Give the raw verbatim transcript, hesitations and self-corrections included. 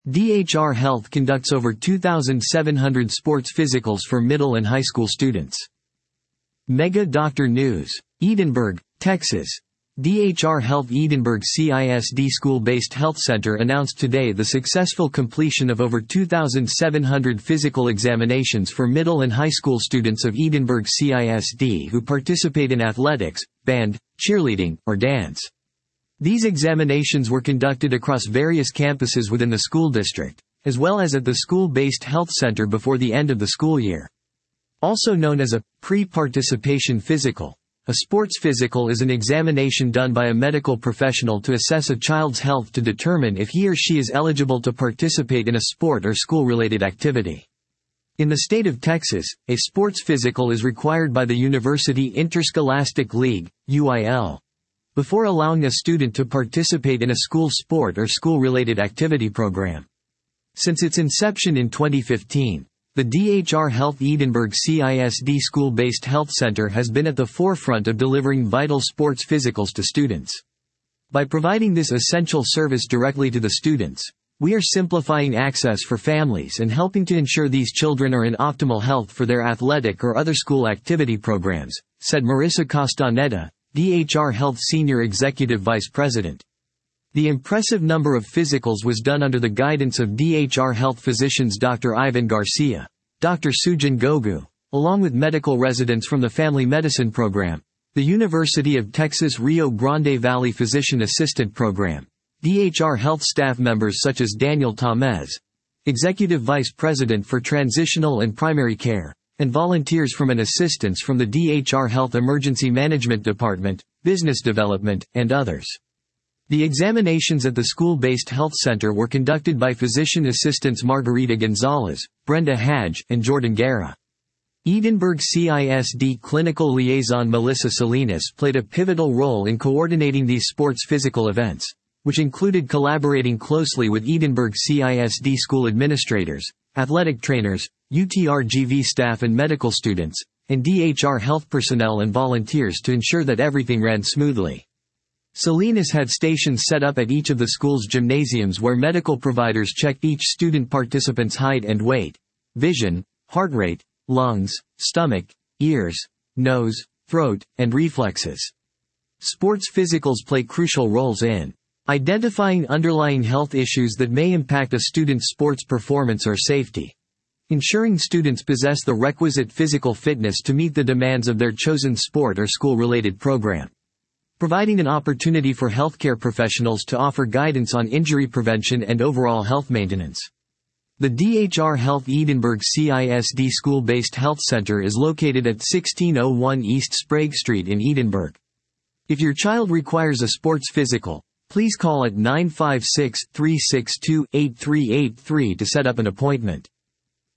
D H R Health conducts over two thousand seven hundred sports physicals for middle and high school students. Mega Doctor News. Edinburgh, Texas. D H R Health Edinburgh C I S D School-Based Health Center announced today the successful completion of over two thousand seven hundred physical examinations for middle and high school students of Edinburgh C I S D who participate in athletics, band, cheerleading, or dance. These examinations were conducted across various campuses within the school district, as well as at the school-based health center before the end of the school year. Also known as a pre-participation physical. A sports physical is an examination done by a medical professional to assess a child's health to determine if he or she is eligible to participate in a sport or school-related activity. In the state of Texas, a sports physical is required by the University Interscholastic League, U I L, before allowing a student to participate in a school sport or school-related activity program. Since its inception in twenty fifteen, the D H R Health Edinburgh C I S D School-Based Health Center has been at the forefront of delivering vital sports physicals to students. By providing this essential service directly to the students, we are simplifying access for families and helping to ensure these children are in optimal health for their athletic or other school activity programs, said Marissa Castaneda, D H R Health Senior Executive Vice President. The impressive number of physicals was done under the guidance of D H R Health physicians Doctor Ivan Garcia, Doctor Sujan Gogu, along with medical residents from the Family Medicine Program, the University of Texas Rio Grande Valley Physician Assistant Program, D H R Health staff members such as Daniel Tamez, Executive Vice President for Transitional and Primary Care, and volunteers from an assistance from the D H R Health Emergency Management Department, Business Development, and others. The examinations at the school-based health center were conducted by physician assistants Margarita Gonzalez, Brenda Hadge, and Jordan Guerra. Edinburgh C I S D clinical liaison Melissa Salinas played a pivotal role in coordinating these sports physical events, which included collaborating closely with Edinburgh C I S D school administrators, athletic trainers, U T R G V staff and medical students, and D H R health personnel and volunteers to ensure that everything ran smoothly. Salinas had stations set up at each of the school's gymnasiums where medical providers checked each student participant's height and weight, vision, heart rate, lungs, stomach, ears, nose, throat, and reflexes. Sports physicals play crucial roles in identifying underlying health issues that may impact a student's sports performance or safety, ensuring students possess the requisite physical fitness to meet the demands of their chosen sport or school-related program, providing an opportunity for healthcare professionals to offer guidance on injury prevention and overall health maintenance. The D H R Health Edinburgh C I S D School-Based Health Center is located at sixteen oh one East Sprague Street in Edinburgh. If your child requires a sports physical, please call at nine five six, three six two, eight three eight three to set up an appointment.